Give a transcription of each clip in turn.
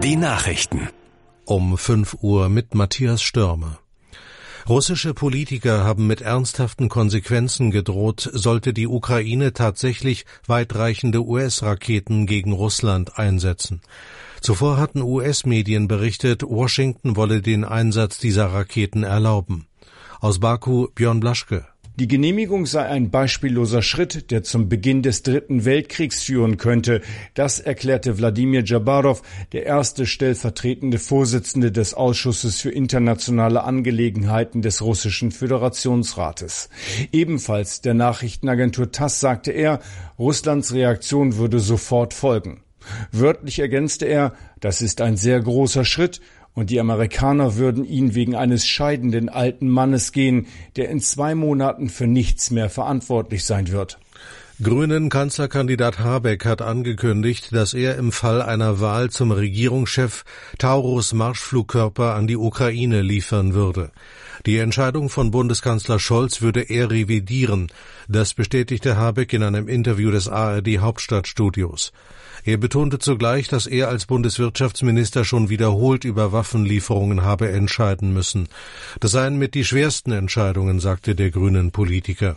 Die Nachrichten. Um 5 Uhr mit Matthias Stürmer. Russische Politiker haben mit ernsthaften Konsequenzen gedroht, sollte die Ukraine tatsächlich weitreichende US-Raketen gegen Russland einsetzen. Zuvor hatten US-Medien berichtet, Washington wolle den Einsatz dieser Raketen erlauben. Aus Baku Björn Blaschke. Die Genehmigung sei ein beispielloser Schritt, der zum Beginn des Dritten Weltkriegs führen könnte. Das erklärte Wladimir Jabarov, der erste stellvertretende Vorsitzende des Ausschusses für internationale Angelegenheiten des Russischen Föderationsrates. Ebenfalls der Nachrichtenagentur TASS sagte er, Russlands Reaktion würde sofort folgen. Wörtlich ergänzte er, das ist ein sehr großer Schritt, und die Amerikaner würden ihn wegen eines scheidenden alten Mannes gehen, der in 2 Monaten für nichts mehr verantwortlich sein wird. Grünen Kanzlerkandidat Habeck hat angekündigt, dass er im Fall einer Wahl zum Regierungschef Taurus-Marschflugkörper an die Ukraine liefern würde. Die Entscheidung von Bundeskanzler Scholz würde er revidieren. Das bestätigte Habeck in einem Interview des ARD-Hauptstadtstudios. Er betonte zugleich, dass er als Bundeswirtschaftsminister schon wiederholt über Waffenlieferungen habe entscheiden müssen. Das seien mit die schwersten Entscheidungen, sagte der grünen Politiker.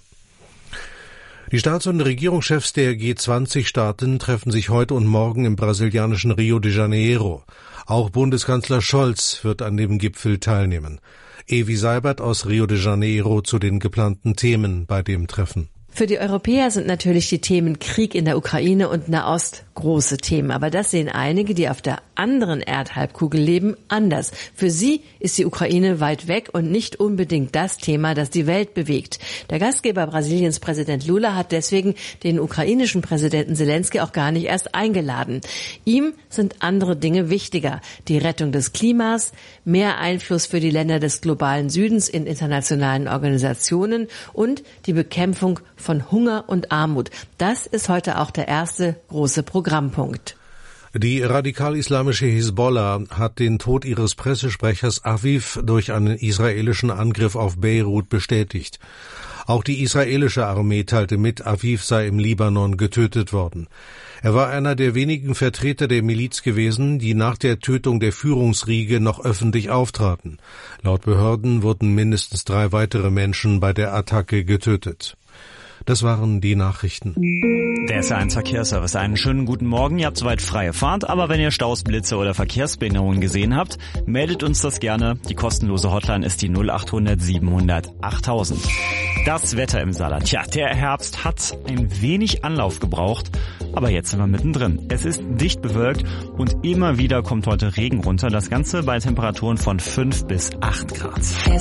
Die Staats- und Regierungschefs der G20-Staaten treffen sich heute und morgen im brasilianischen Rio de Janeiro. Auch Bundeskanzler Scholz wird an dem Gipfel teilnehmen. Evi Seibert aus Rio de Janeiro zu den geplanten Themen bei dem Treffen. Für die Europäer sind natürlich die Themen Krieg in der Ukraine und Nahost große Themen. Aber das sehen einige, die auf der anderen Erdhalbkugel leben, anders. Für sie ist die Ukraine weit weg und nicht unbedingt das Thema, das die Welt bewegt. Der Gastgeber Brasiliens Präsident Lula hat deswegen den ukrainischen Präsidenten Zelensky auch gar nicht erst eingeladen. Ihm sind andere Dinge wichtiger. Die Rettung des Klimas, mehr Einfluss für die Länder des globalen Südens in internationalen Organisationen und die Bekämpfung von Hunger und Armut. Das ist heute auch der erste große Programmpunkt. Die radikal-islamische Hisbollah hat den Tod ihres Pressesprechers Aviv durch einen israelischen Angriff auf Beirut bestätigt. Auch die israelische Armee teilte mit, Aviv sei im Libanon getötet worden. Er war einer der wenigen Vertreter der Miliz gewesen, die nach der Tötung der Führungsriege noch öffentlich auftraten. Laut Behörden wurden mindestens 3 weitere Menschen bei der Attacke getötet. Das waren die Nachrichten. Der SR1 Verkehrsservice. Einen schönen guten Morgen. Ihr habt soweit freie Fahrt, aber wenn ihr Staus, Blitze oder Verkehrsbehinderungen gesehen habt, meldet uns das gerne. Die kostenlose Hotline ist die 0800 700 8000. Das Wetter im Saarland. Tja, der Herbst hat ein wenig Anlauf gebraucht, aber jetzt sind wir mittendrin. Es ist dicht bewölkt und immer wieder kommt heute Regen runter. Das Ganze bei Temperaturen von 5 bis 8 Grad.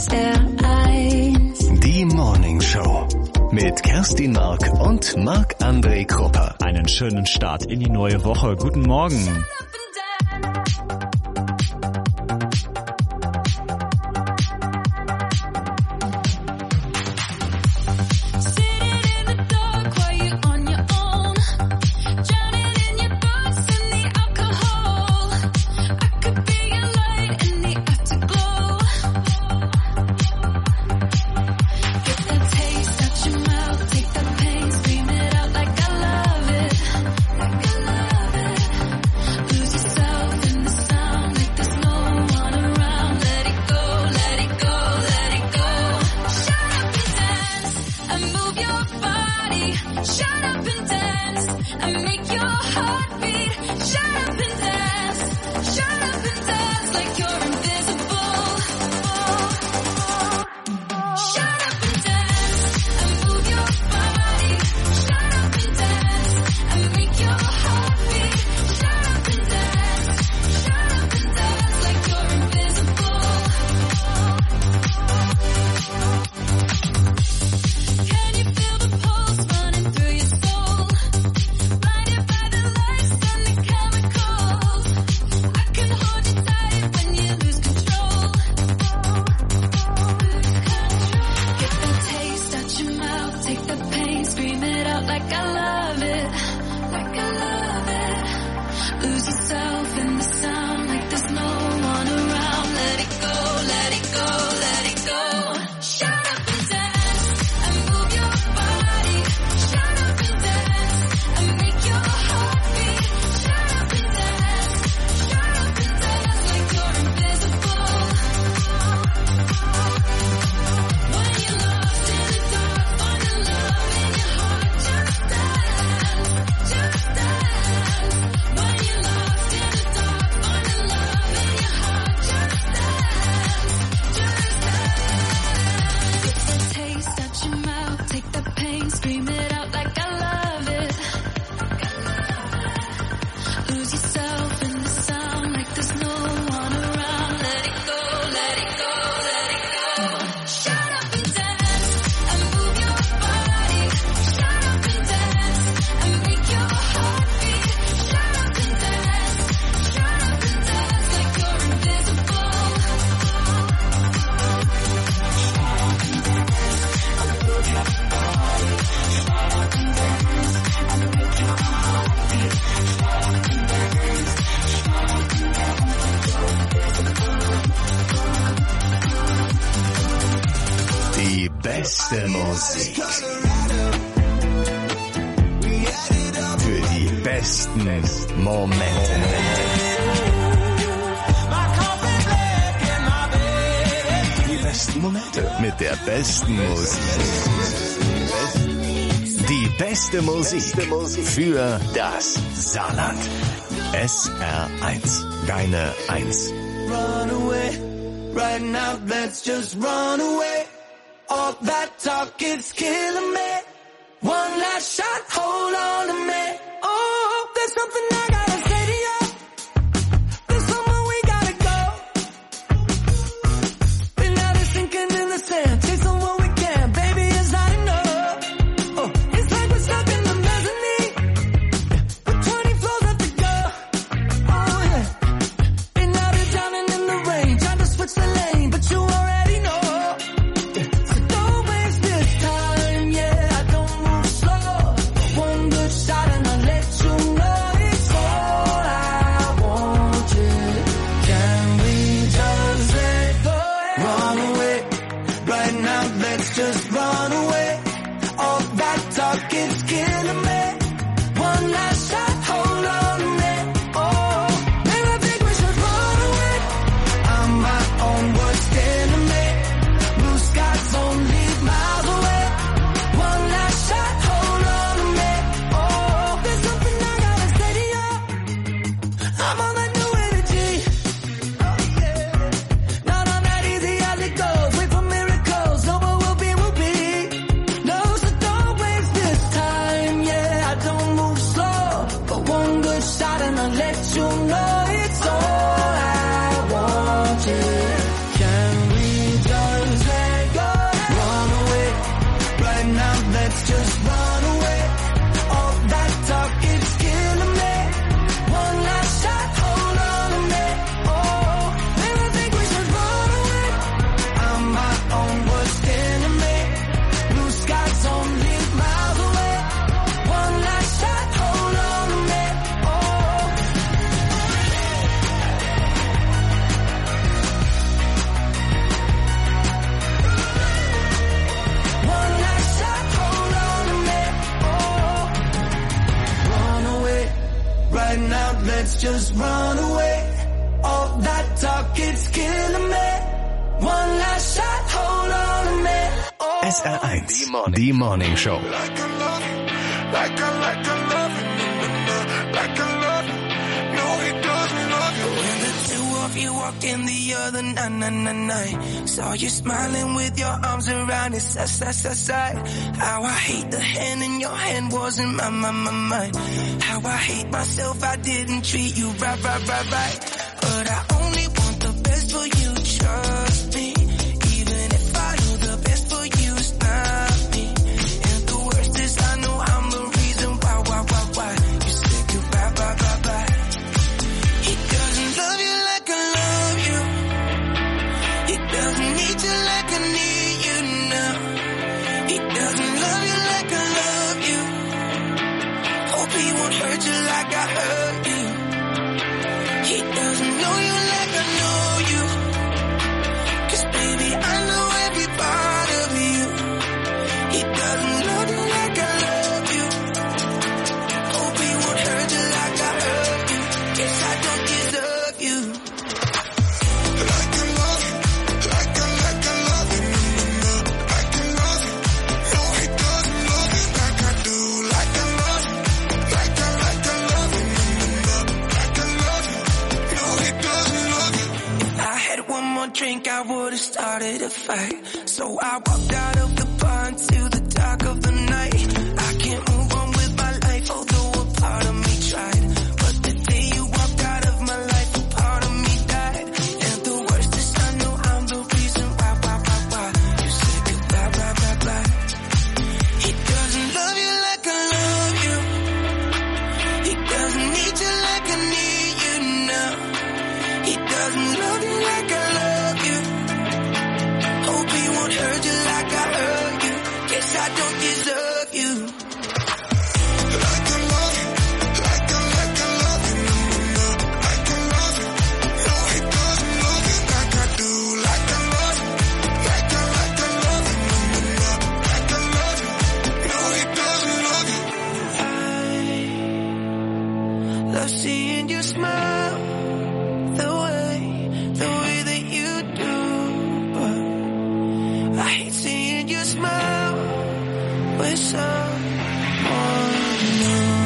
SR1. Die Morning Show. Mit Kerstin Mark und Marc-André Krupper. Einen schönen Start in die neue Woche. Guten Morgen. Lose yourself in the sun. beste Musik. Für die besten Momente. Die besten Momente mit der besten Musik. Die beste Musik für das Saarland. SR1, deine 1. Run away, right now let's just run away. All that talk is killing me. One last shot, hold on to me. Oh, there's something I gotta say to you. There's somewhere we gotta go. Been out here sinking in the sand, chasing what we can. Baby, it's not enough. Oh, it's like we're stuck in the mezzanine with 20 floors left to go. Oh yeah, been out here drowning in the rain, trying to switch the lane, but you already know. So don't waste this time, yeah. I don't move slow. One good shot and I'll let you know it's all I wanted. Can we just let go? Run away, right now let's just run away. All that talk is killing me. One last shot, hold on to me. Oh, maybe I think we should run away. I'm my own worst enemy. Blue skies only miles away. One last shot, hold on to me. Oh, there's something I gotta say to you. I'm on that new energy. Oh yeah, not on that easy as it goes. Wait for miracles, know what will be, will be. No, so don't waste this time. Yeah, I don't move slow, but one good shot and I'll let you know it's all I wanted. Can we just let go? Run away, right now let's just run away. All that talk is killing me. One last shot, hold on to me. Oh, maybe I think we should run away. I'm my own worst enemy. Blue skies only miles away. One last shot, hold on to me. Oh. One last shot, hold on to me. Oh. Run away, right now let's just run away. All that talk is killing me. One last shot, hold on to me. Oh. SR1, die Morning Show. Like I love you, like I love you, like I love you. No, he doesn't love you. When the two of you walked in the other night, saw you smiling with your arms around his side. How I hate the hand in your hand wasn't my mind. How I hate myself, I didn't treat you right. But I only want the best for you, trust me. Even if I know the best for you is not me. And the worst is I know I'm the reason why you said goodbye, bye. He doesn't love you like I love you. He doesn't need you like I need you now. He doesn't love you like I love you. Hope he won't hurt you like I hurt you. He doesn't know you like I know you. 'Cause baby, I know every part of you. He doesn't love you like I love you. Hope he won't hurt you like I hurt you. Guess I don't deserve you. Like I love you, like I love you, like I love you. No, he doesn't love you like I do. Like I love you, like I love you, like I love you. No, he doesn't love you. If I had one more drink, I would've started a fight. So I walked out of the bar into the dark of the night. I can't move on with my life, although a part of me tried. But the day you walked out of my life, a part of me died. And the worst is I know I'm the reason why you said goodbye, bye. He doesn't love you like I love you. He doesn't need you like I need you now. He doesn't love you like I love you. Hope he won't hurt you like I hurt you. Guess I don't deserve you. Love seeing you smile the way that you do. But I hate seeing you smile with someone new.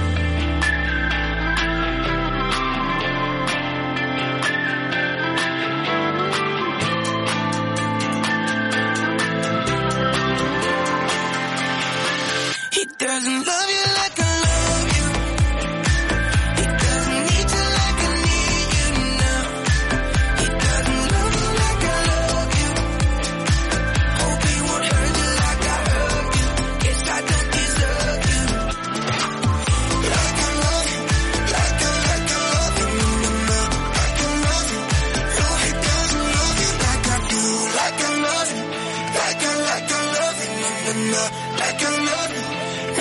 He doesn't love you like I love you. He doesn't need you like I need you now. He doesn't love you like I love you. Hope he won't hurt you like I hurt you. Guess I don't deserve you. Like I love you, like I love you. Like I love you. No, he doesn't love you like I do. Like I love you, like I love you. Like I love you.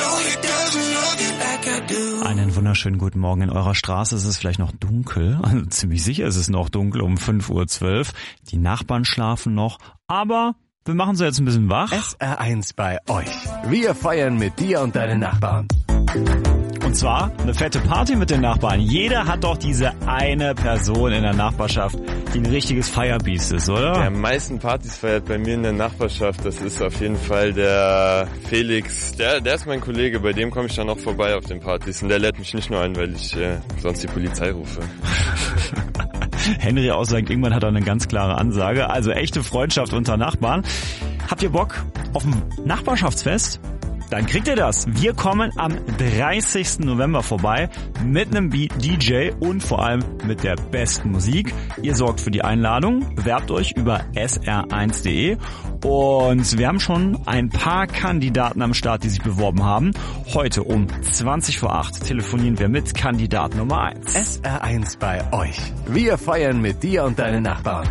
Einen wunderschönen guten Morgen in eurer Straße. Es ist vielleicht noch dunkel, also ziemlich sicher ist es noch dunkel um 5:12 Uhr. Die Nachbarn schlafen noch, aber wir machen sie jetzt ein bisschen wach. SR1 bei euch. Wir feiern mit dir und deinen Nachbarn. Und zwar eine fette Party mit den Nachbarn. Jeder hat doch diese eine Person in der Nachbarschaft, die ein richtiges Firebeast ist, oder? Der am meisten Partys feiert bei mir in der Nachbarschaft, das ist auf jeden Fall der Felix. Der ist mein Kollege, bei dem komme ich dann auch vorbei auf den Partys. Und der lädt mich nicht nur ein, weil ich sonst die Polizei rufe. Henry aus St. Ingmar hat da eine ganz klare Ansage. Also echte Freundschaft unter Nachbarn. Habt ihr Bock auf ein Nachbarschaftsfest? Dann kriegt ihr das. Wir kommen am 30. November vorbei mit einem DJ und vor allem mit der besten Musik. Ihr sorgt für die Einladung, bewerbt euch über sr1.de und wir haben schon ein paar Kandidaten am Start, die sich beworben haben. Heute um 20:08 telefonieren wir mit Kandidat Nummer 1. SR1 bei euch. Wir feiern mit dir und deinen Nachbarn.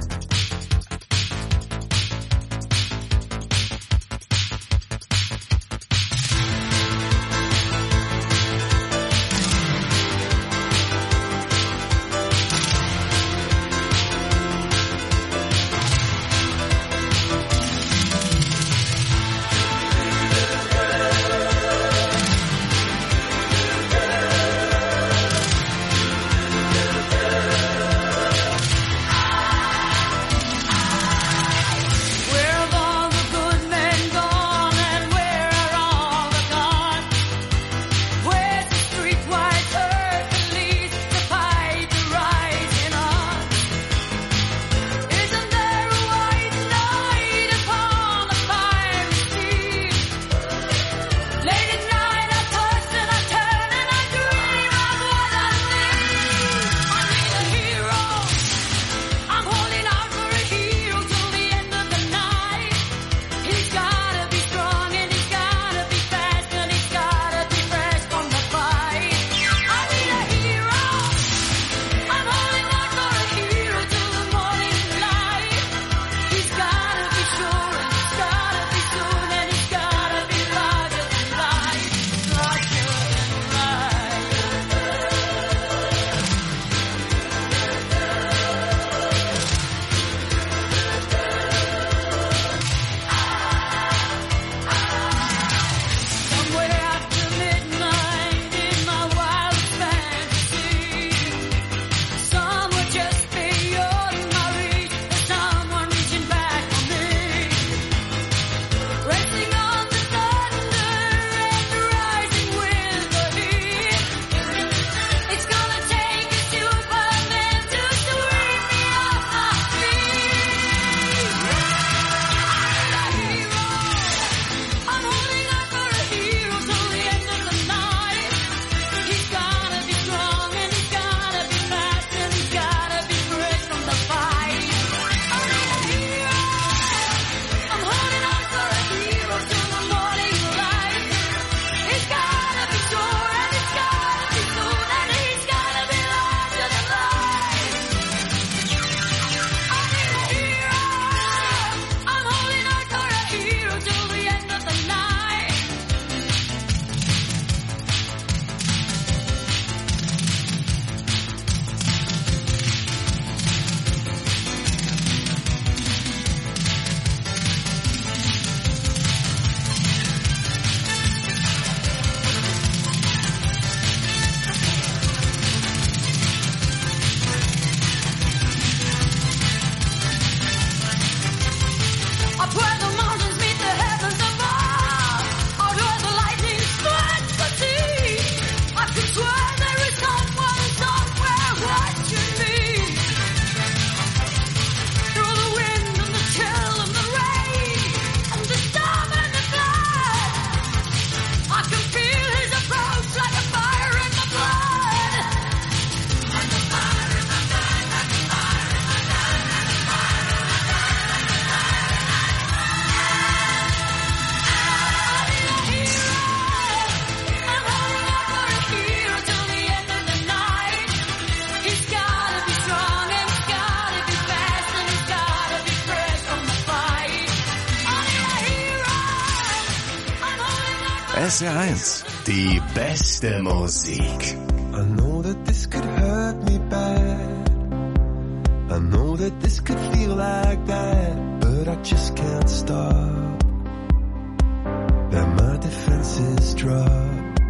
SR1, die beste Musik. I know that this could hurt me bad. I know that this could feel like that, but I just can't stop. Let my defenses drop.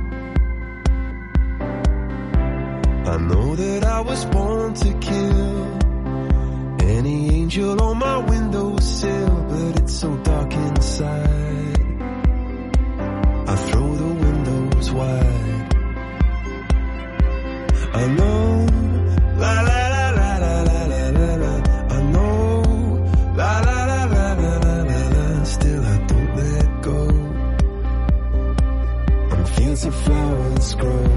I know that I was born to kill any angel on my windowsill, but it's so dark inside. I throw the windows wide. I know, la la la la la la la la la. I know, la la la la la la la la. Still I don't let go. And fields of flowers grow.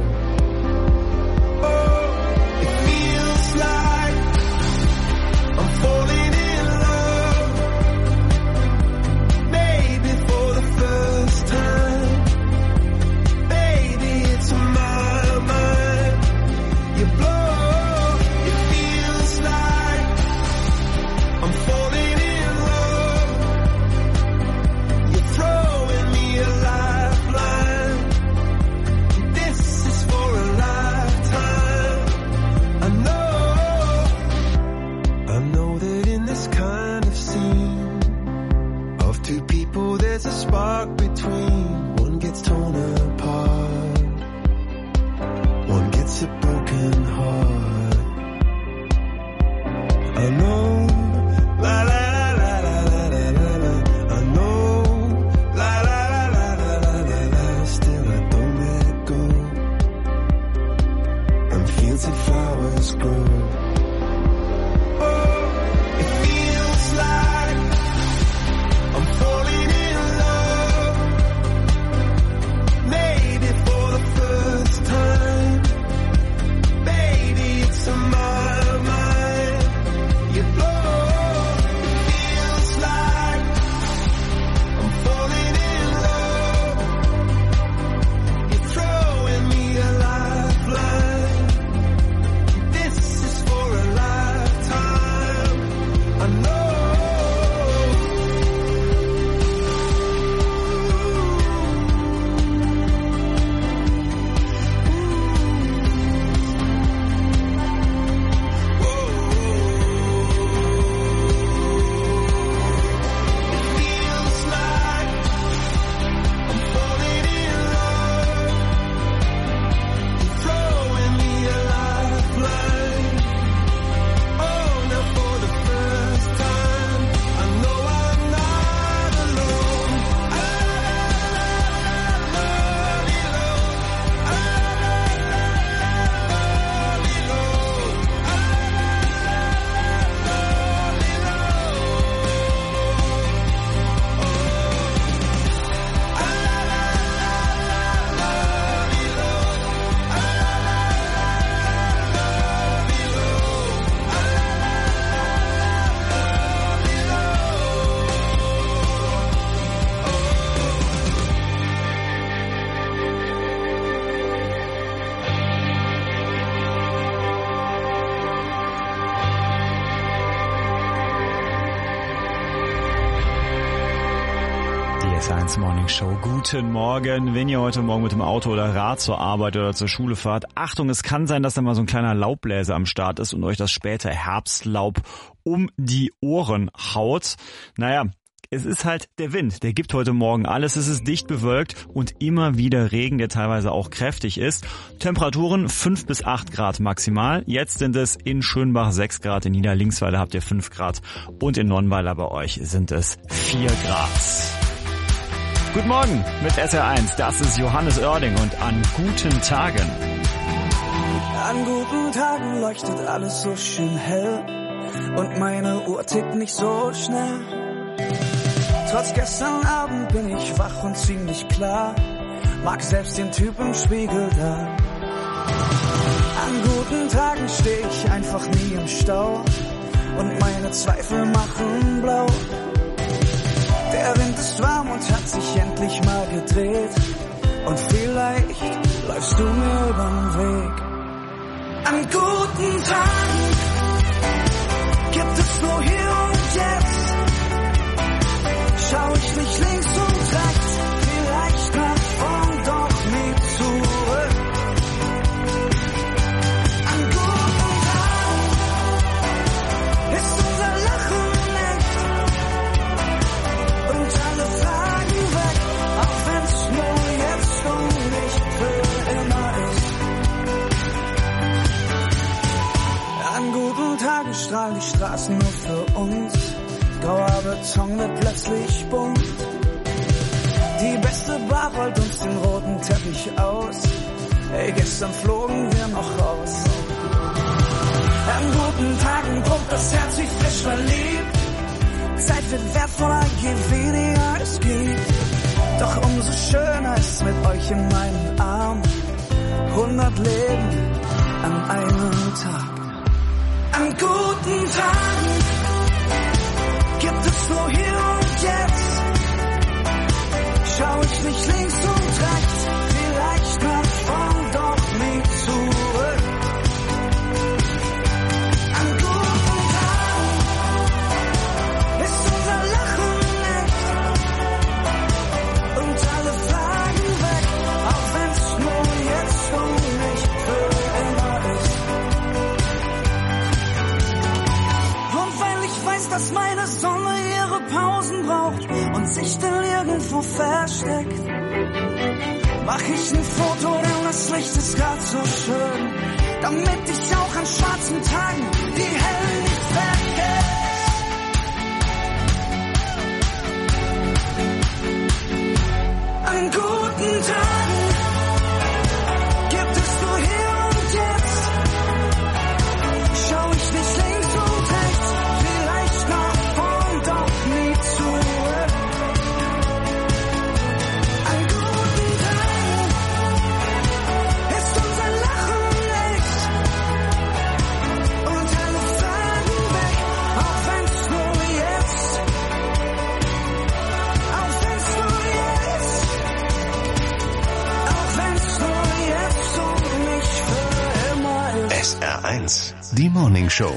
Oh, it feels like I'm falling in love. Maybe for the first time. Baby, it's my mind. You blow, it feels like I'm falling in love. You're throwing me a lifeline. This is for a lifetime. I know that in this kind of scene of two people there's a spark between. One gets torn apart, one gets a broken heart. I know, la la la la la la la la. I know, la la la la la la la. Still I don't let go. And fields of flowers grow. Oh, it feels like I'm falling in love. Maybe for the first time. Baby, it's in my mind. You blow. It feels like I'm falling in love. You're throwing me a lifeline. This is for a lifetime. I know. Feels like I'm falling in love. You're throwing me a lifeline. Oh, now for the first time, I know I'm not alone. Die SR1 Morning Show. Guten Morgen. Wenn ihr heute Morgen mit dem Auto oder Rad zur Arbeit oder zur Schule fahrt, Achtung, es kann sein, dass da mal so ein kleiner Laubbläser am Start ist und euch das späte Herbstlaub um die Ohren haut. Naja, es ist halt der Wind, der gibt heute Morgen alles. Es ist dicht bewölkt und immer wieder Regen, der teilweise auch kräftig ist. Temperaturen 5 bis 8 Grad maximal. Jetzt sind es in Schönbach 6 Grad, in Niederlingsweiler habt ihr 5 Grad und in Nonnweiler bei euch sind es 4 Grad. Guten Morgen mit SR1, das ist Johannes Oerding und an guten Tagen. An guten Tagen leuchtet alles so schön hell und meine Uhr tickt nicht so schnell. Trotz gestern Abend bin ich wach und ziemlich klar, mag selbst den Typ im Spiegel da. An guten Tagen steh ich einfach nie im Stau und meine Zweifel machen blau. Der Wind ist warm und hat sich endlich mal gedreht und vielleicht läufst du mir übern Weg. An guten Tagen gibt es nur hier und jetzt. Schau ich nicht links und rechts, vielleicht nach vorne. strahlen die Straßen nur für uns. Grauer Beton wird plötzlich bunt. Die beste Bar rollt uns den roten Teppich aus. Ey, gestern flogen wir noch raus. An guten Tagen pumpt das Herz wie frisch verliebt. Zeit wird wertvoller, je weniger es gibt. Doch umso schöner ist mit euch in meinen Armen. 100 Leben an einem Tag. An guten Tagen gibt es nur hier und jetzt. Schau ich nicht links und rechts, vielleicht nach vorn, doch nie zurück. An guten Tagen ist unser Lachen echt und alle Fragen weg, auch wenn's nur jetzt und nicht für immer ist. Und weil ich weiß, dass meine Sonne ihre Pausen braucht und sich dann irgendwo versteckt, mach ich ein Foto, denn das Licht ist grad so schön, damit ich auch an schwarzen Tagen die hellen nicht vergesse. An guten Tagen gibt es nur hier und jetzt. Schau ich nicht links und rechts, vielleicht nach vorn, doch nie zurück. An guten Tagen ist unser Lachen echt und alle Fragen weg, auch wenn's nur jetzt, auch wenn's nur jetzt, auch wenn's nur jetzt und nicht für immer ist. SR1, die Morning Show.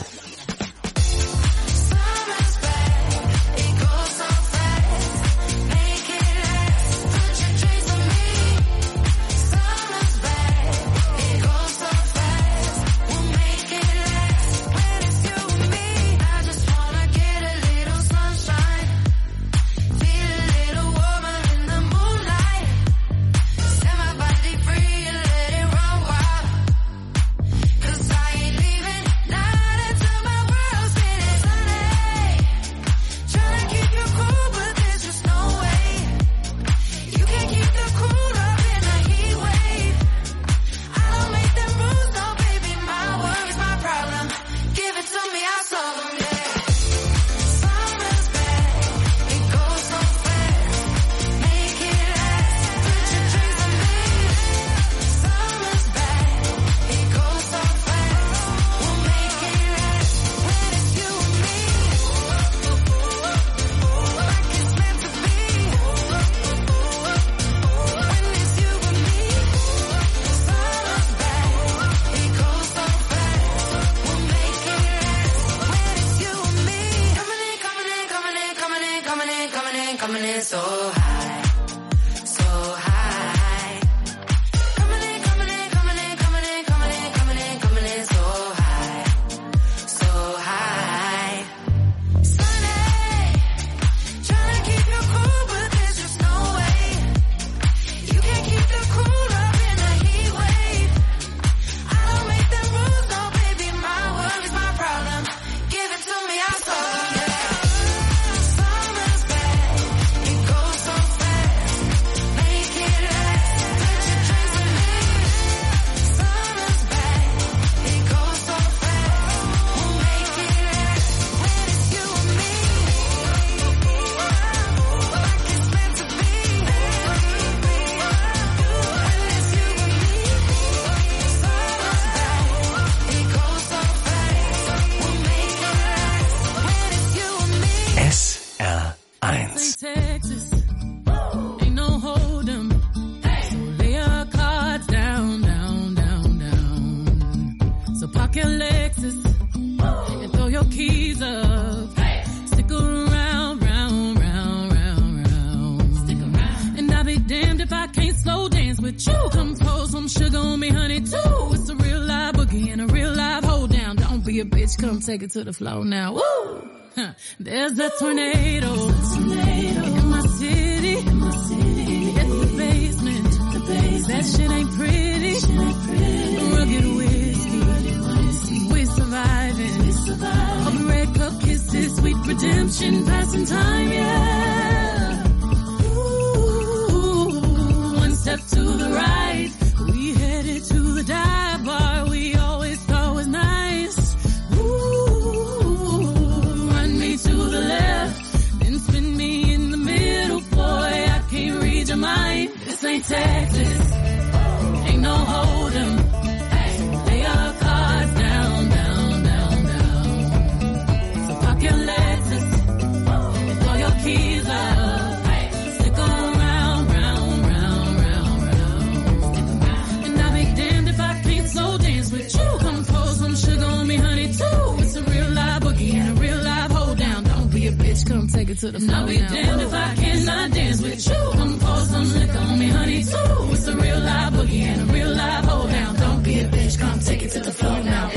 Come take it to the floor now. Woo! There's a tornado in my city. It's the basement. That shit ain't pretty. Rugged whiskey. We surviving. redemption, passing time, yeah. Ooh, one step to the right, we headed to the dive bar we always thought was nice. Ooh, run me to the left, then spin me in the middle, boy, I can't read your mind. This ain't Texas, ain't no hold'em. Lay your cards down, down, down, down. So park your Lexus, throw your keys up, stick around, round, round, round, round. And I'll be damned if I can't slow dance with you. Come pour some sugar on me, honey, too. It's a real live boogie and a real live hold down. Don't be a bitch, come take it to the floor. I'll be damned if I cannot dance with you. Come pour some liquor on me, honey, too. It's a real live boogie and a real live hold down. Don't be a bitch, come take it to the floor now.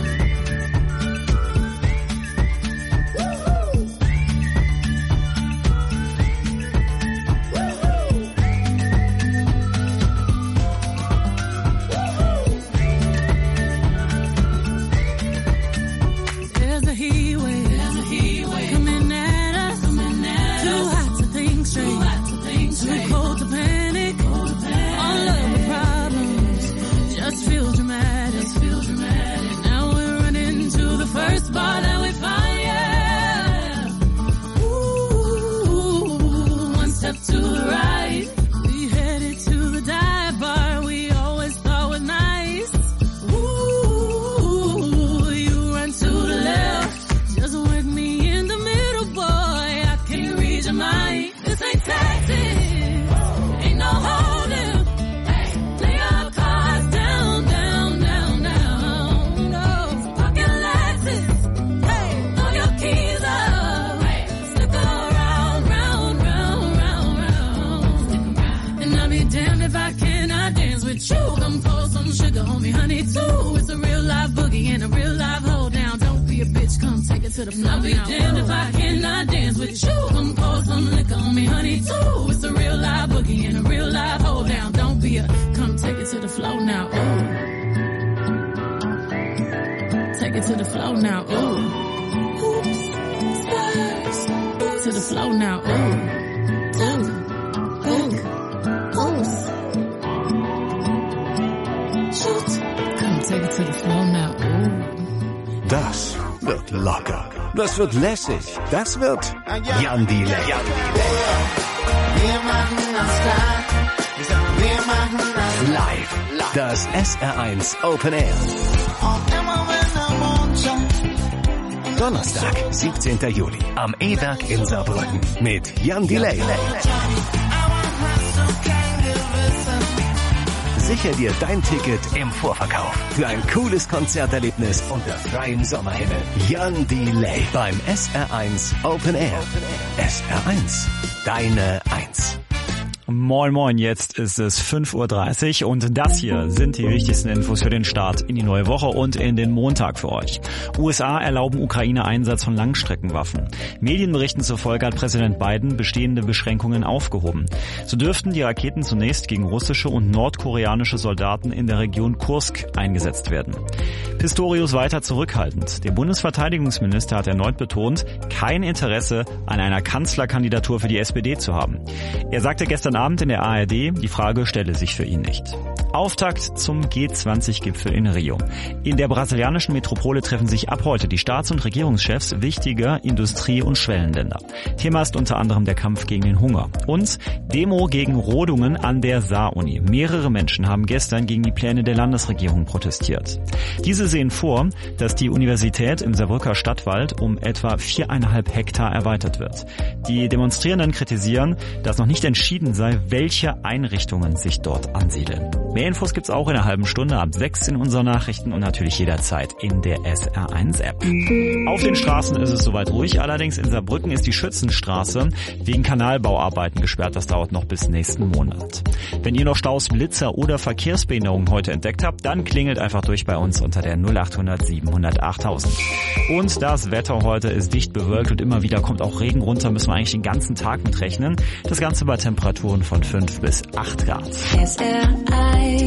There's a heat wave coming at us. Too hot to think straight, too cold to panic. All of the problems just feel dramatic. Now we're running to the first bar that we find, yeah. Ooh, one step to the right, we headed to the dive bar we always thought was nice. Ooh, you run to the left, just work me in the middle, boy, I can't read your mind. This ain't Texas, ain't no hold'em. Lay your cards down, down, down, down. No, pocket Lexus, throw your keys up, stick around, round, round, round, round. And I'll be damned if I cannot dance with you. Come pour some sugar on me, honey, too. It's a real live boogie and a real live hold down. Don't be a bitch, come take it to the floor. I'll be damned if I cannot dance with you. Come pour some liquor on me, honey, too. It's a real live boogie and a real live hold down. Don't be a, come take it to the floor now. Ooh. Take it to the floor now. Ooh. Oops, spurs. To the floor now. Ooh. Ooh. Ooh. Shoot. Come take it to the floor now. Ooh. Das wird locker. Das wird lässig. Das wird Jan Delay. Wir machen das klar. Wir machen das Live. Das SR1 Open Air. auch immer, wenn der Mond scheint. Donnerstag, 17. Juli. Am E-Werk in Saarbrücken. Mit Jan Delay. Aber hast du kein Gewissen? Sicher dir dein Ticket im Vorverkauf. Für ein cooles Konzerterlebnis unter freiem Sommerhimmel. Jan Delay beim SR1 Open Air. SR1. Deine 1. Moin Moin, jetzt ist es 5:30 Uhr und das hier sind die wichtigsten Infos für den Start in die neue Woche und in den Montag für euch. USA erlauben Ukraine Einsatz von Langstreckenwaffen. Medienberichten zufolge hat Präsident Biden bestehende Beschränkungen aufgehoben. So dürften die Raketen zunächst gegen russische und nordkoreanische Soldaten in der Region Kursk eingesetzt werden. Pistorius weiter zurückhaltend. Der Bundesverteidigungsminister hat erneut betont, kein Interesse an einer Kanzlerkandidatur für die SPD zu haben. Er sagte gestern Abend in der ARD, die Frage stelle sich für ihn nicht. Auftakt zum G20-Gipfel in Rio. In der brasilianischen Metropole treffen sich ab heute die Staats- und Regierungschefs wichtiger Industrie- und Schwellenländer. Thema ist unter anderem der Kampf gegen den Hunger. Und Demo gegen Rodungen an der Saar-Uni. Mehrere Menschen haben gestern gegen die Pläne der Landesregierung protestiert. Diese sehen vor, dass die Universität im Saarbrücker Stadtwald um etwa 4,5 Hektar erweitert wird. Die Demonstrierenden kritisieren, dass noch nicht entschieden sei, welche Einrichtungen sich dort ansiedeln. Mehr Infos gibt's auch in einer halben Stunde ab 6 in unseren Nachrichten und natürlich jederzeit in der SR1-App. Auf den Straßen ist es soweit ruhig, allerdings in Saarbrücken ist die Schützenstraße wegen Kanalbauarbeiten gesperrt. Das dauert noch bis nächsten Monat. Wenn ihr noch Staus, Blitzer oder Verkehrsbehinderungen heute entdeckt habt, dann klingelt einfach durch bei uns unter der 0800 700 8000. Und das Wetter heute ist dicht bewölkt und immer wieder kommt auch Regen runter, müssen wir eigentlich den ganzen Tag mit rechnen. Das Ganze bei Temperaturen von 5 bis 8 Grad.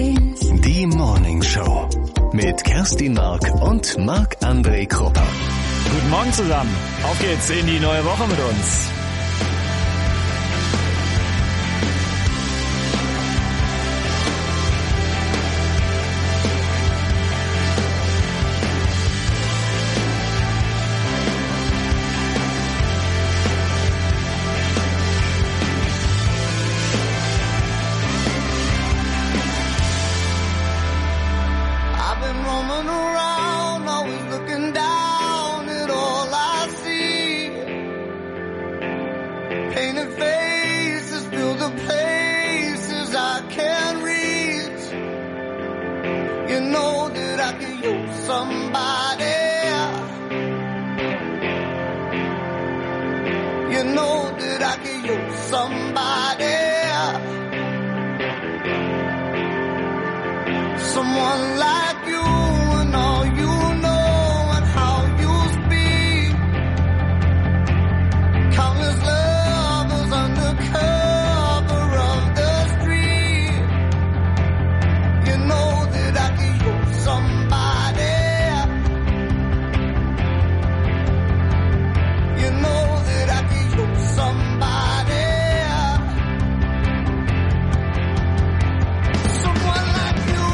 Die Morning Show mit Kerstin Mark und Marc-André Krupper. Guten Morgen zusammen. Auf geht's in die neue Woche mit uns. Someone like you and all you know and how you speak. Countless lovers under cover of the street. You know that I could use somebody. You know that I could use somebody. Someone like you.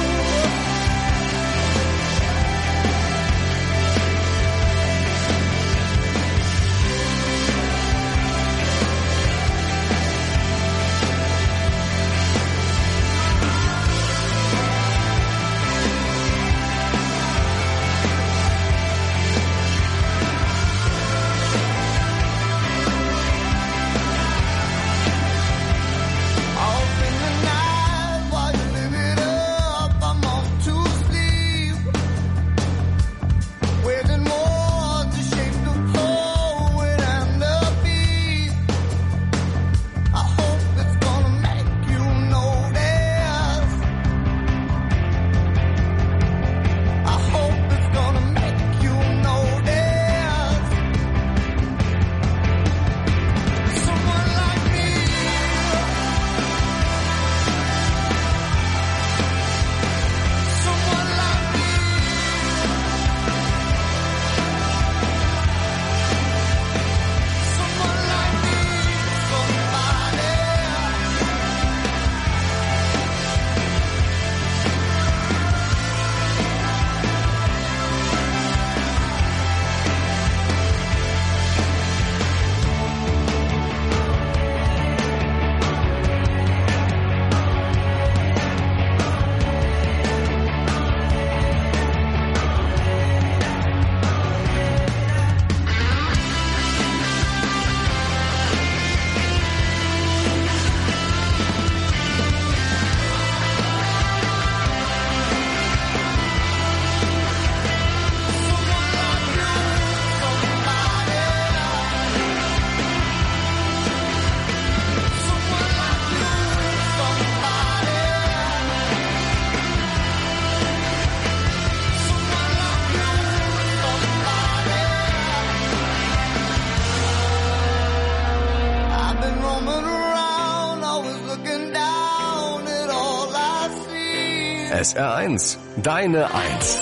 SR1, deine Eins.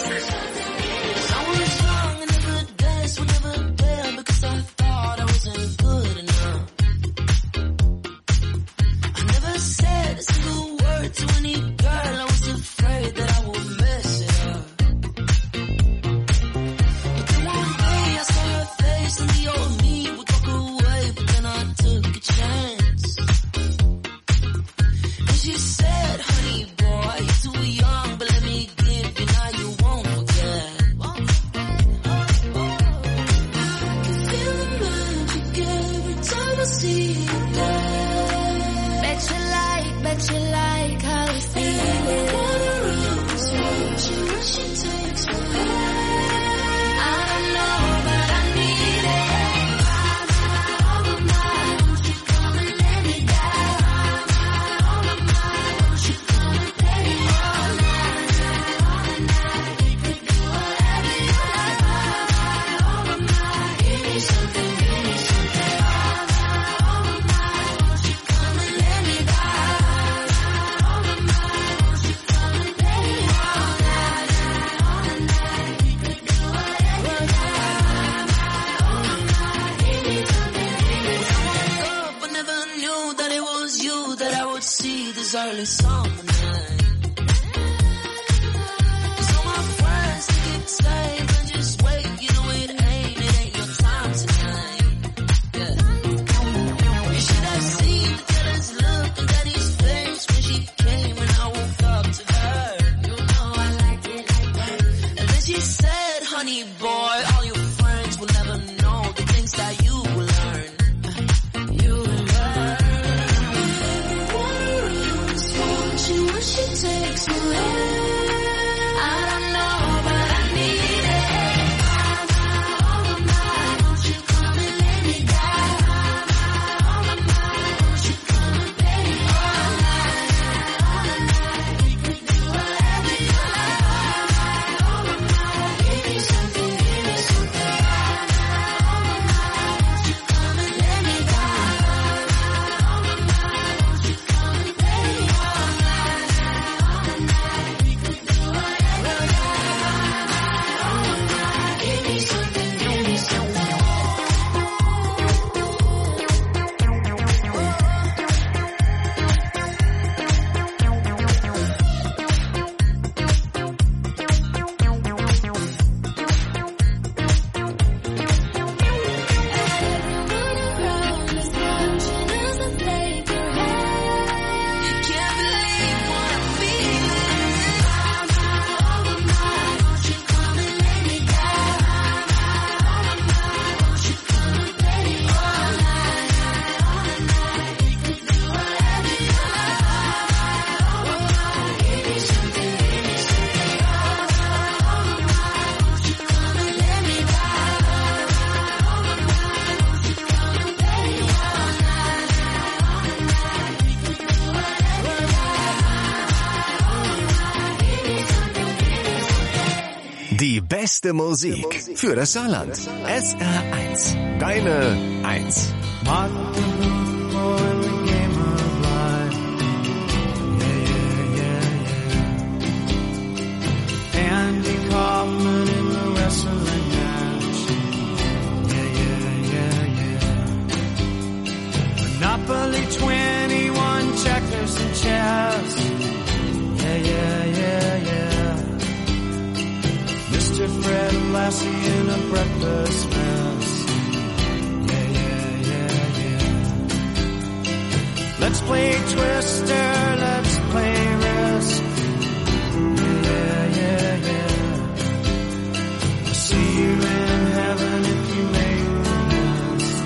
She said, honey boy, you're too young, but let me give you, now you won't forget. was early summer night. So my friends think it's safe, but just wait, you know it ain't your time tonight. Yeah. You should have seen the teller's look and Daddy's face when she came and I woke up to her. You know I like it like that. And then she said, honey boy, all your friends will never know the things that you will learn. You will learn. What she takes away. I don't know, but I need it. All of mine, won't you come and lay me down? All of mine, won't you come and lay me all night? We could do whatever you like. All of mine, give me something, give me something. All of mine, won't you come and lay me down? All of mine, won't you come and lay me all night? We could do whatever you like. Give me something, give me something. Can't believe what I'm feeling. All of mine, won't you come and lay me down? All of mine, won't you come and lay me all night? We could do whatever you like. All of mine, give me something, give me something. All of mine, won't you come and lay me down? All of mine, won't you come and lay me all night? We could do whatever you like. Die beste Musik für das Saarland. SR1. Deine 1. Andy Kaufman in the wrestling match. Monopoly 21 checkers and chess. Mr. Fred Lassie in a breakfast mess. Let's play Twister, let's play Risk. I'll see you in heaven if you make the list.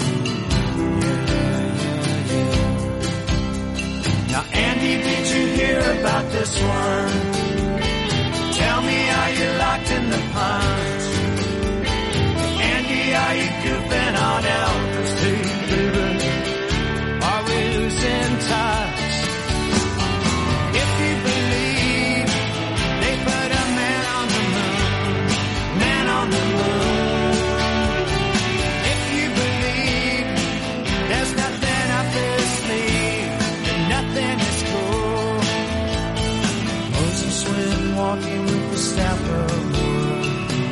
Now Andy, did you hear about this one? Tell me, are you locked in the punch? Andy, are you goofing on Elvis too, baby? Are we losing touch? If you believe they put a man on the moon, man on the moon. If you believe there's nothing up his sleeve, then nothing is cool. Moses went walking with the staff of wood.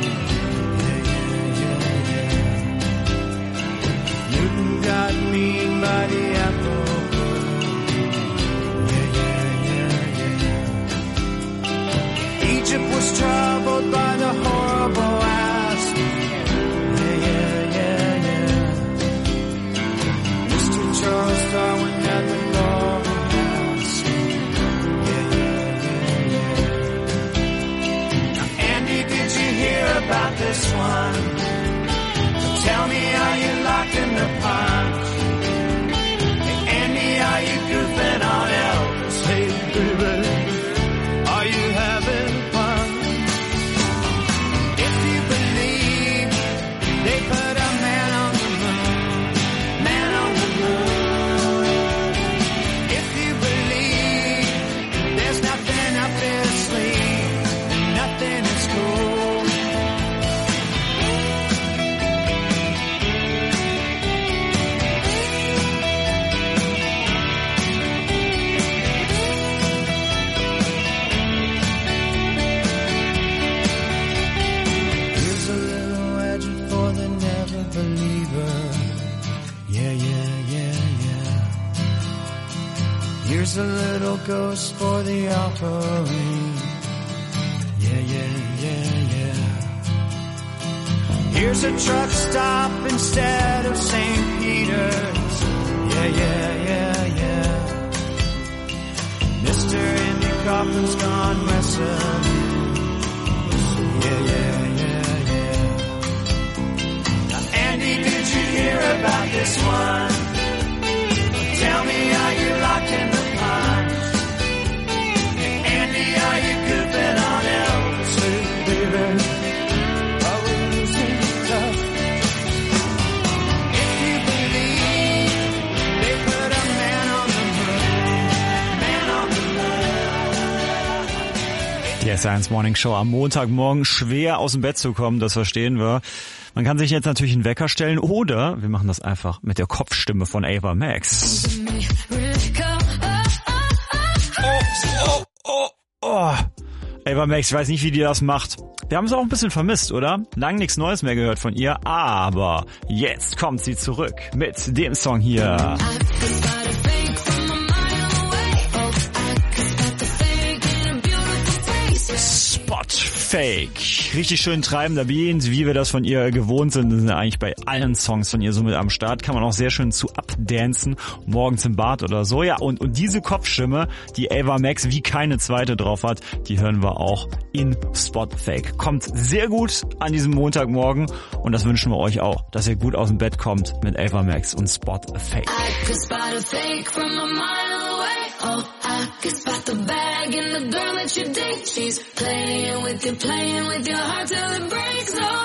Newton got mean by the apple wood. Egypt was troubled by the horrible ass. Here's a little ghost for the offering. Yeah, yeah, yeah, yeah. Here's a truck stop instead of St. Peter's. Yeah, yeah, yeah, yeah. Mr. Andy Kaufman's gone wrestling. Yeah, yeah, yeah, yeah. Now, Andy, did you hear about this one? Tell me, are you locked in the pines? Hey, Andy, are you goofing on Elvis? Baby, are we losing touch? If you believe they put a man on the moon, Die S1 Morning Show am Montagmorgen, schwer aus dem Bett zu kommen, das verstehen wir. Man kann sich jetzt natürlich einen Wecker stellen oder wir machen das einfach mit der Kopfstimme von Ava Max. Oh. Ava Max, ich weiß nicht, wie die das macht. Wir haben es auch ein bisschen vermisst, oder? Lang nichts Neues mehr gehört von ihr, aber jetzt kommt sie zurück mit dem Song hier. Fake. Richtig schön treibender Beat, wie wir das von ihr gewohnt sind. Das sind eigentlich bei allen Songs von ihr so mit am Start. Kann man auch sehr schön zu abdancen, morgens im Bad oder so. Ja, und diese Kopfstimme, die Ava Max wie keine zweite drauf hat, die hören wir auch in Spot Fake. Kommt sehr gut an diesem Montagmorgen und das wünschen wir euch auch, dass ihr gut aus dem Bett kommt mit Ava Max und Spot Fake. Oh, I can spot the bag and the girl that you date. She's playing with your heart till it breaks. Oh,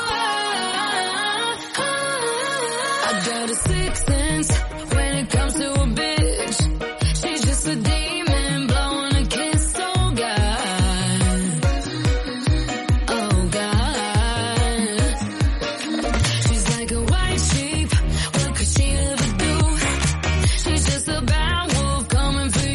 I got a sixth sense when it comes to a bitch. She's just a demon blowing a kiss. Oh God, oh God. She's like a white sheep. What could she ever do? She's just a bad wolf coming for you.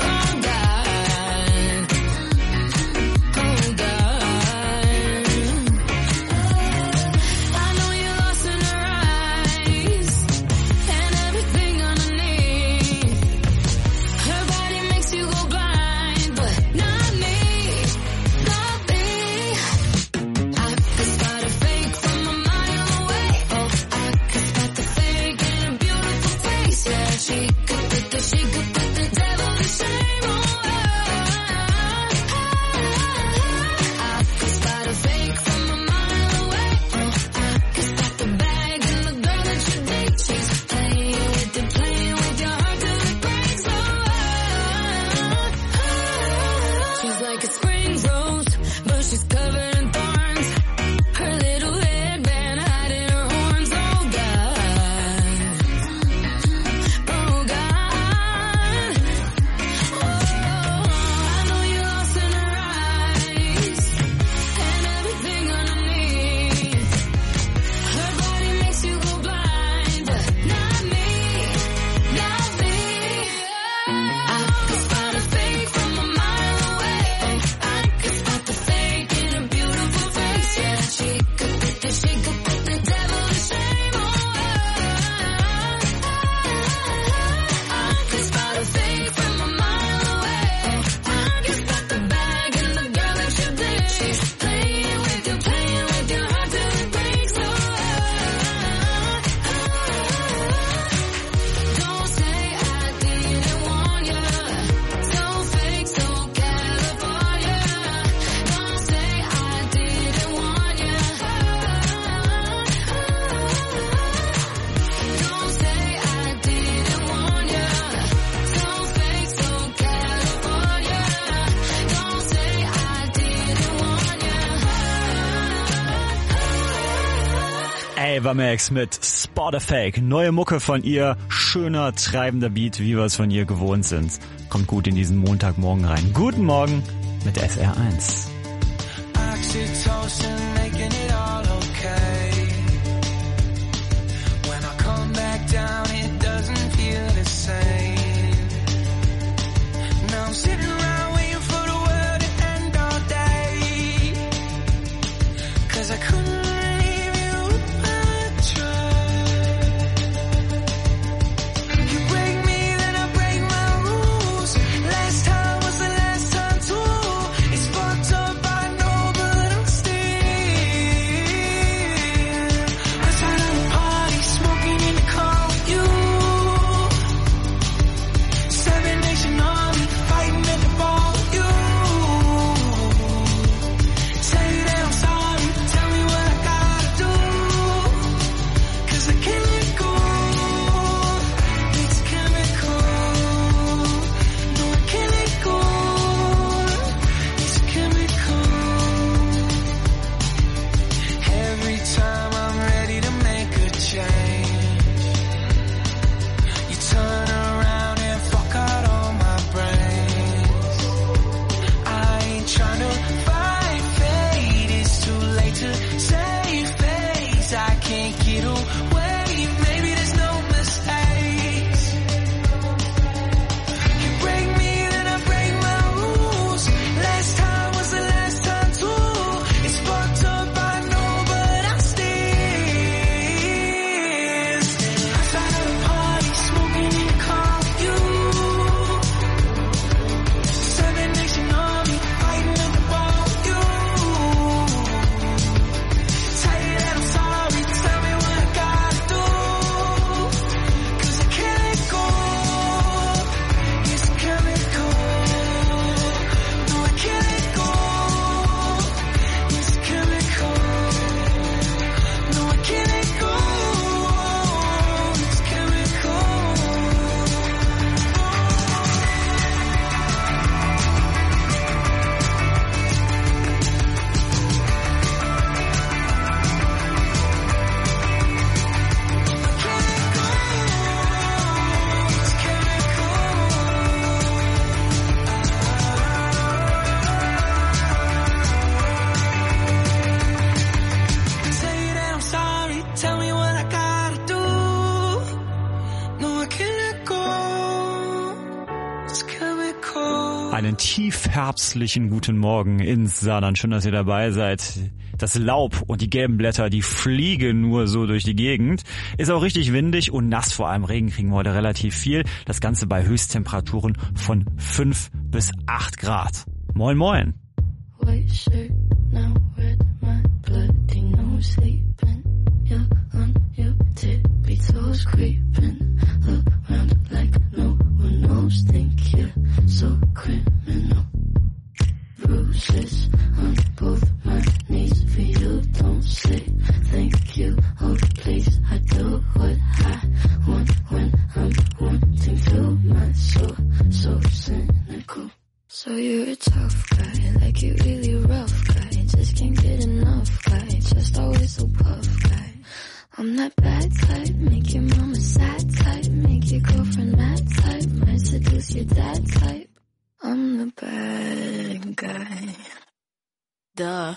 Ava Max mit Spot Fake. Neue Mucke von ihr, schöner, treibender Beat, wie wir es von ihr gewohnt sind. Kommt gut in diesen Montagmorgen rein. Guten Morgen mit SR1. einen tiefherbstlichen guten Morgen ins Saarland. Schön, dass ihr dabei seid. Das Laub und die gelben Blätter, die fliegen nur so durch die Gegend. Ist auch richtig windig und nass, vor allem Regen kriegen wir heute relativ viel. Das Ganze bei Höchsttemperaturen von 5 bis 8 Grad. Moin, moin. White shirt, now red, my bloody nose sleeping. You're on your tippy toes, creeping around like no one knows. Think you're so criminal. Bruises on both my knees for you. Don't say thank you, oh please. I do what I want when I'm wanting to. My soul so cynical. So you're a tough guy, like you really rough guy. Just can't get enough guy, just always so puff guy. I'm that bad type, make your mama sad type, make your girlfriend mad type, might seduce your dad type. I'm the bad guy. Duh.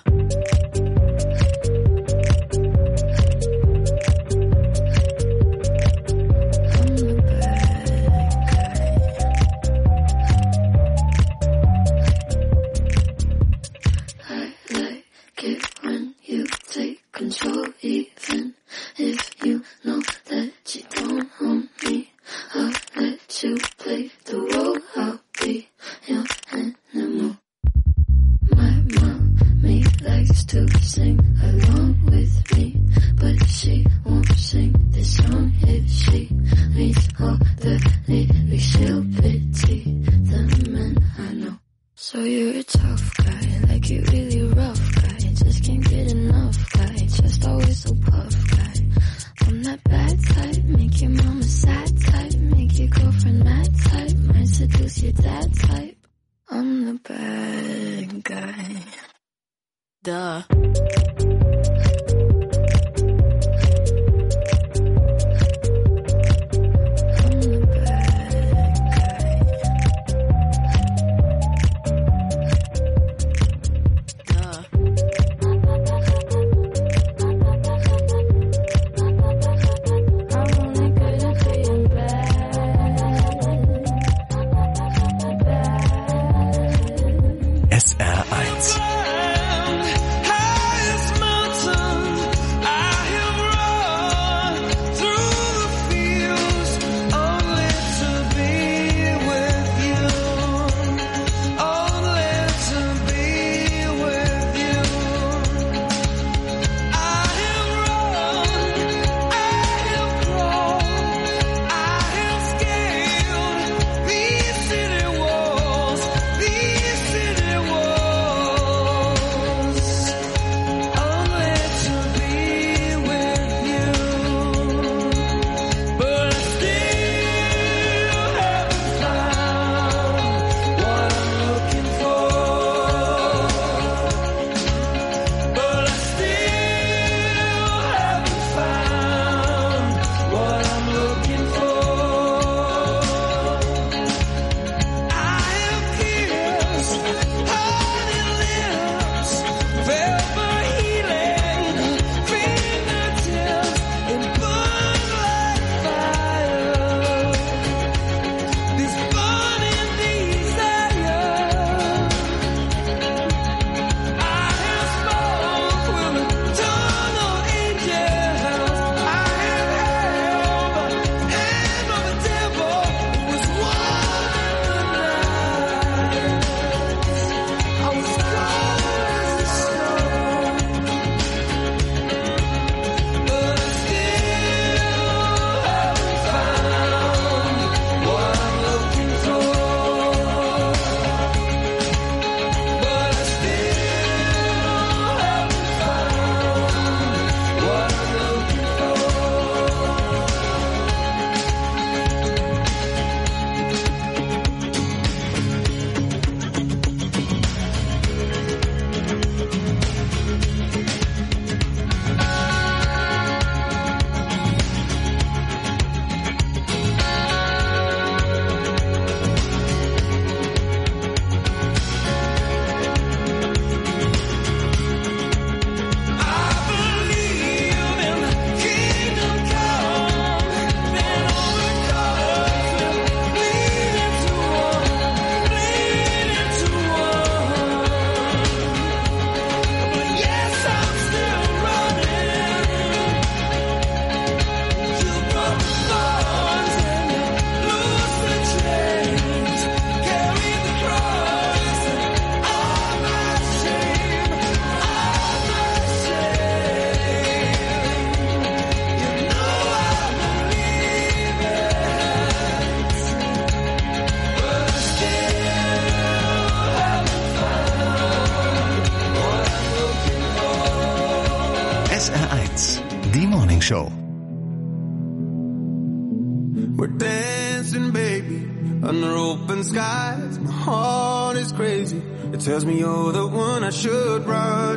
Control, even if you know that you don't own me. I'll let you play the role. I'll be your animal. My mommy likes to sing along with me, but she won't sing this song if she reads all the lyrics. She'll pity the men I know. So you're a tough guy, like you really rough guy. Just can't get enough guy, just always so puff guy. I'm that bad type, make your mama sad type, make your girlfriend mad type, might seduce your dad type. I'm the bad guy. Duh. SR1 SR1, die Morning Show. We're dancing, baby, under open skies. My heart is crazy. It tells me you're the one I should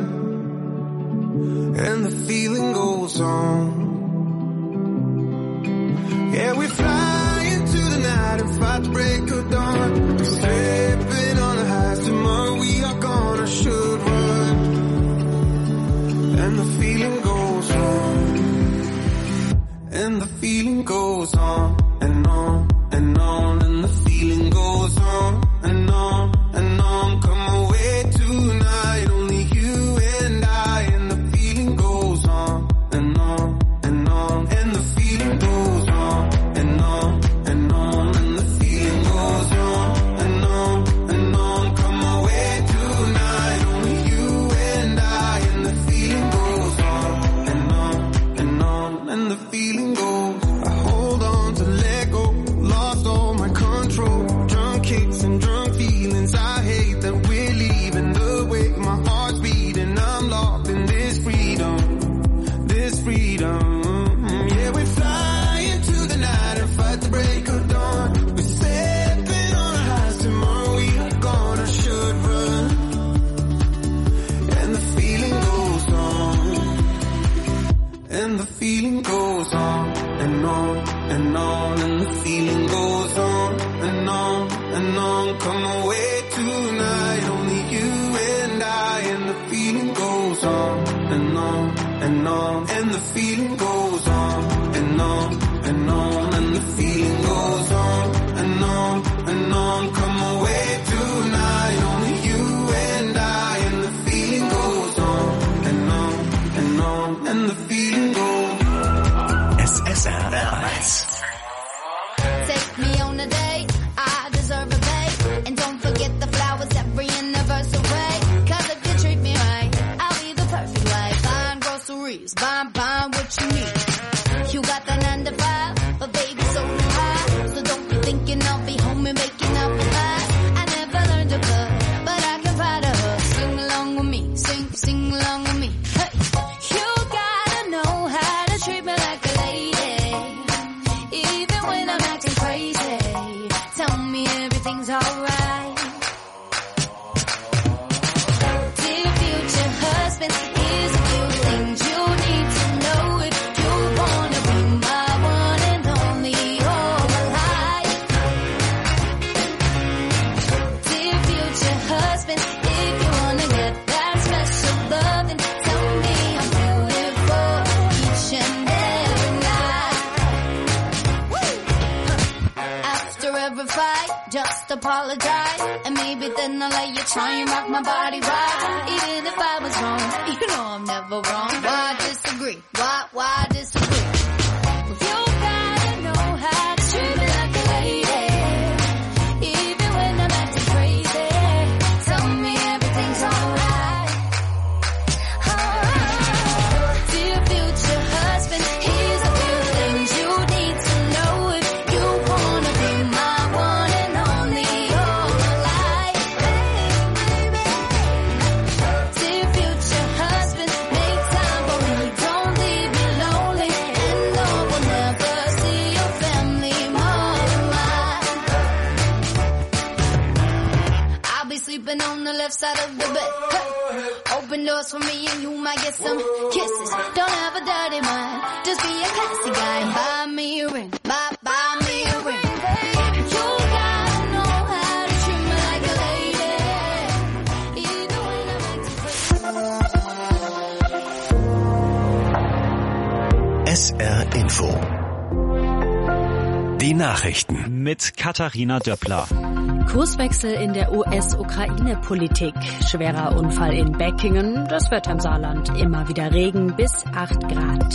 run. And the feeling goes on. Yeah, we fly into the night and fight the break of dawn. We're slipping on the highs. Tomorrow we are gonna should run. And the feeling goes on. And the feeling goes on. And on, and on, and the feeling goes on, and on, and on. Come away tonight, only you and I, and the feeling goes on, and on, and on, and the feeling goes on, and on, and on, and the feeling goes on, and on, and on. Come away tonight, only you and I, and the feeling goes on, and on, and on, and the feeling goes. I hold on to let go, lost all my control. Drunk kicks and drunk feelings, I hate that we're leaving. The way my heart's beating, I'm locked in this freedom, this freedom. Yeah, we fly into the night and fight the break of dawn. We're stepping on our highs, tomorrow we are gonna should run. And the feeling goes on, and the feeling goes on, and on, and on, and the feeling goes on, and on, and on. Come away tonight, only you and I, and the feeling goes on, and on, and on, and the feeling goes on, and on, and on, and the feeling goes on, and on, and on. Come away tonight, only you and I, and the feeling goes on, and on, and on, and the feeling goes on. SR1. Take me on a date, I deserve a date. And don't forget the flowers every anniversary. Cause if you treat me right, I'll be the perfect wife. Buying groceries, buying what you need. You got the 9 to 5, but baby so do I. So don't be thinking I'll be home and making up a mess. I never learned to cook, but I can find a hook. Sing along with me, sing along with me. Hey, you gotta know how to treat me like a lady. Even when I'm acting crazy, tell me everything's alright. Dear future husband, here's a few things you need to know if you wanna be my one and only all my life. Dear future husband, if you wanna get that special loving, tell me I'm beautiful each and every night. After every fight, just apologize, and maybe then I'll let you try and rock my body right. Even if I was wrong, you know I'm never wrong. Why disagree? Why disagree? You gotta know how to treat me like a lady. Even when I'm acting crazy, tell me everything's alright. Dear future husband, here's a few things you need to know if you wanna be my one and only all my life. Dear future husband, make time for me, don't leave me lonely, and no one never see your family more than mine. I'll be sleeping on the left side of the bed. Hey. Open doors for me and you might get some kisses. Don't have a dirty mind, just be a classy guy and buy me a ring. Buy me a ring. You gotta know how to treat me like a lady. Even when I'm acting crazy. SR Info. Die Nachrichten. Mit Katharina Döppler. Kurswechsel in der US-Ukraine-Politik. Schwerer Unfall in Beckingen. Das Wetter im Saarland. Immer wieder Regen bis 8 Grad.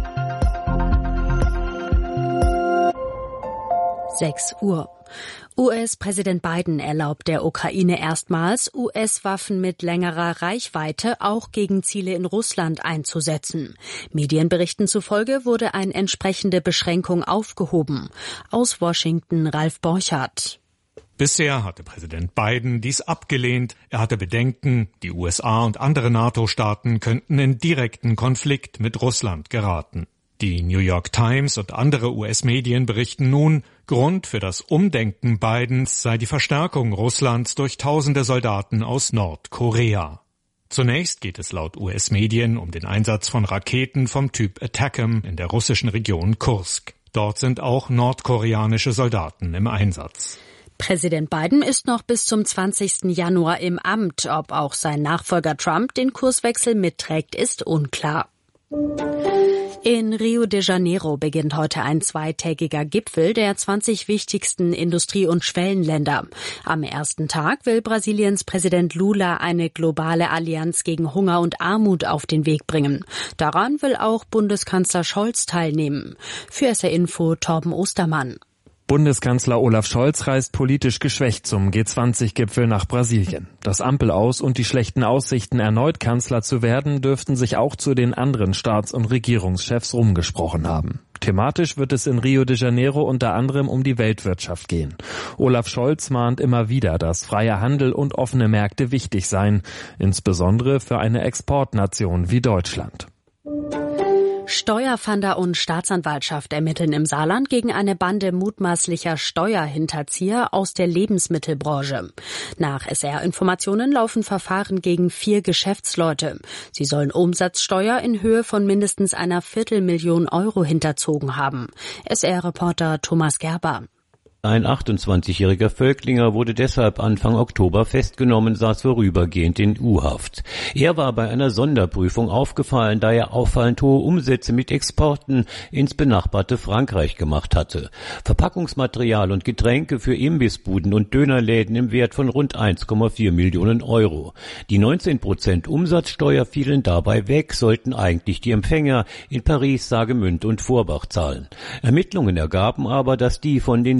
6 Uhr. US-Präsident Biden erlaubt der Ukraine erstmals, US-Waffen mit längerer Reichweite auch gegen Ziele in Russland einzusetzen. Medienberichten zufolge wurde eine entsprechende Beschränkung aufgehoben. Aus Washington Ralf Borchardt. Bisher hatte Präsident Biden dies abgelehnt. Er hatte Bedenken, die USA und andere NATO-Staaten könnten in direkten Konflikt mit Russland geraten. Die New York Times und andere US-Medien berichten nun, Grund für das Umdenken Bidens sei die Verstärkung Russlands durch tausende Soldaten aus Nordkorea. Zunächst geht es laut US-Medien um den Einsatz von Raketen vom Typ ATACMS in der russischen Region Kursk. Dort sind auch nordkoreanische Soldaten im Einsatz. Präsident Biden ist noch bis zum 20. Januar im Amt. Ob auch sein Nachfolger Trump den Kurswechsel mitträgt, ist unklar. In Rio de Janeiro beginnt heute ein zweitägiger Gipfel der 20 wichtigsten Industrie- und Schwellenländer. Am ersten Tag will Brasiliens Präsident Lula eine globale Allianz gegen Hunger und Armut auf den Weg bringen. Daran will auch Bundeskanzler Scholz teilnehmen. Für SR Info Torben Ostermann. Bundeskanzler Olaf Scholz reist politisch geschwächt zum G20-Gipfel nach Brasilien. Das Ampelaus und die schlechten Aussichten, erneut Kanzler zu werden, dürften sich auch zu den anderen Staats- und Regierungschefs rumgesprochen haben. Thematisch wird es in Rio de Janeiro unter anderem um die Weltwirtschaft gehen. Olaf Scholz mahnt immer wieder, dass freier Handel und offene Märkte wichtig seien, insbesondere für eine Exportnation wie Deutschland. Steuerfahnder und Staatsanwaltschaft ermitteln im Saarland gegen eine Bande mutmaßlicher Steuerhinterzieher aus der Lebensmittelbranche. Nach SR-Informationen laufen Verfahren gegen 4 Geschäftsleute. Sie sollen Umsatzsteuer in Höhe von mindestens einer Viertelmillion Euro hinterzogen haben. SR-Reporter Thomas Gerber. Ein 28-jähriger Völklinger wurde deshalb Anfang Oktober festgenommen, saß vorübergehend in U-Haft. Er war bei einer Sonderprüfung aufgefallen, da er auffallend hohe Umsätze mit Exporten ins benachbarte Frankreich gemacht hatte. Verpackungsmaterial und Getränke für Imbissbuden und Dönerläden im Wert von rund 1,4 Millionen Euro. Die 19% Umsatzsteuer fielen dabei weg, sollten eigentlich die Empfänger in Paris, Saargemünd und Vorbach zahlen. Ermittlungen ergaben aber, dass die von den